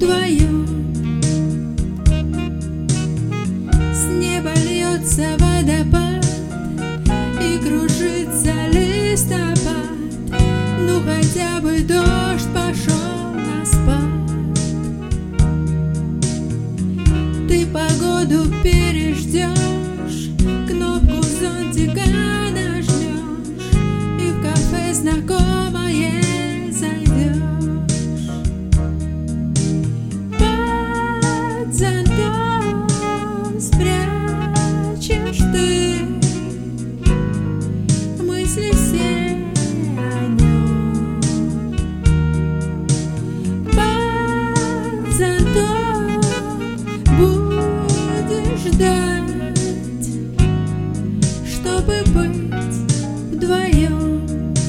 вдвоем. С неба льется водопад и кружится листопад. Ну хотя бы дождь пошел на спад. Ты погоду переждешь, кнопку зонтика нажмешь и в кафе знакомое зайдешь. Под зонтом спрячешь ты мысли все о нем. Под зонтом будешь ждать, чтобы быть вдвоем.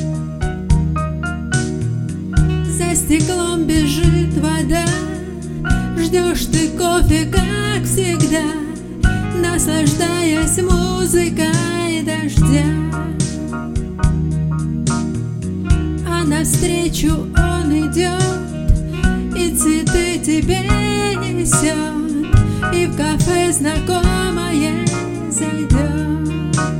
За стеклом бежит вода, ждешь ты кофе, как всегда, наслаждаясь музыкой дождя. А навстречу он идет и цветы тебе несет, и в кафе знакомое зайдет.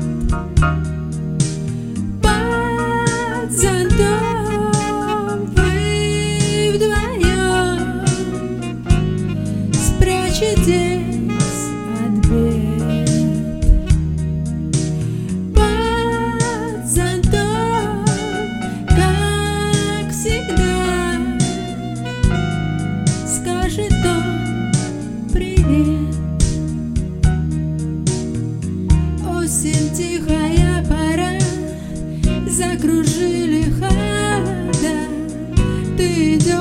Под зонтом вы вдвоем спрячетесь от бед. Под зонтом, как всегда, скажет он привет. Осень, тихая пора, закружили холода. Ты идешь